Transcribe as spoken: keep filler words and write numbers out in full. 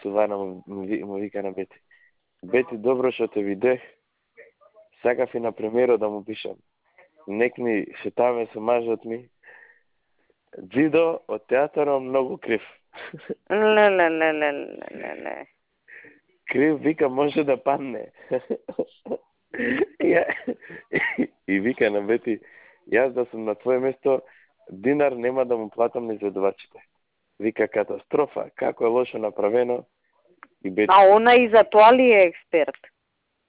сувана му, му вика на Бети. Бети, добро што те видех. Сакав и на премиерот да му пишам. Нек ми шетаме со мажот ми. Джидо од театарот многу крив. Ле, ле, ле, ле, ле, ле. Крив, вика, може да падне. и, и вика на Бети, јас да сум на твое место, динар нема да му платам на изведувачите. Вика, катастрофа, како е лошо направено. И Бети... А она и за тоа ли е експерт?